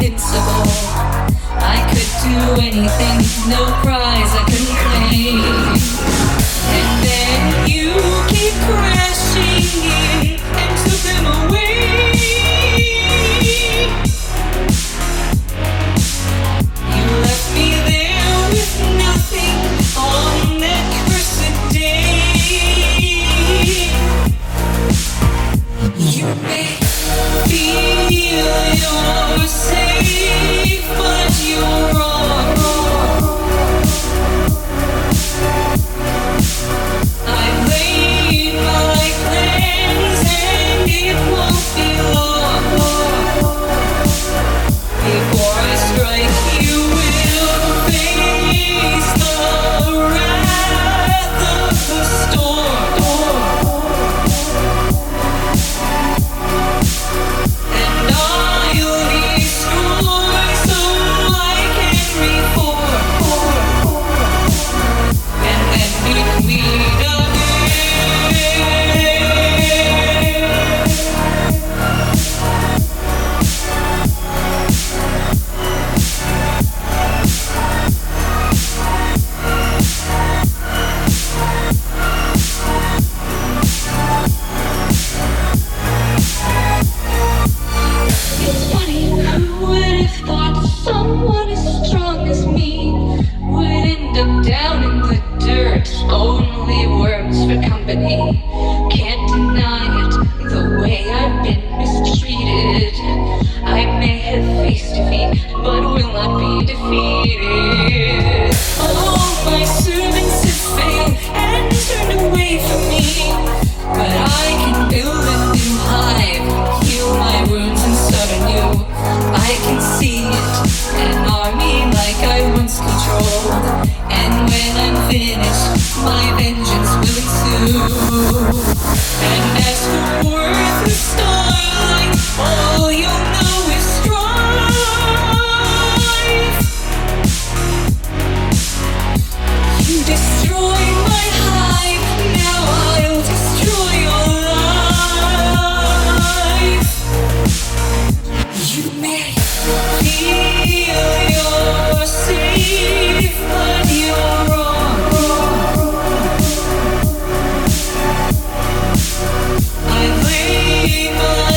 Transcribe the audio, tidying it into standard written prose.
invincible. I could do anything, no prize I couldn't claim. And then you keep crashing in and took them away. You left me there with nothing on that cursed day. You may feel you're safe, but you're wrong. I've laid my plans and it won't be long before I strike. You will face the wrath of the storm. And I'll destroy so I can reform. And then meet again. It's funny, who would have thought someone as strong as me would end up down in the dirt? Only worms for company. Can't deny it, the way I've been mistreated. I may have faced defeat, but will not be defeated. All my servants have failed and turned away from me, but I can build a new hive, heal my wounds and start anew. I can see it, an army like I once controlled, and when I'm finished, my vengeance will ensue. And as for worthless starlight, all you'll know is strife. You destroyed my hive, now I'll destroy your life. You may feel you're safe, but you're wrong. I laid my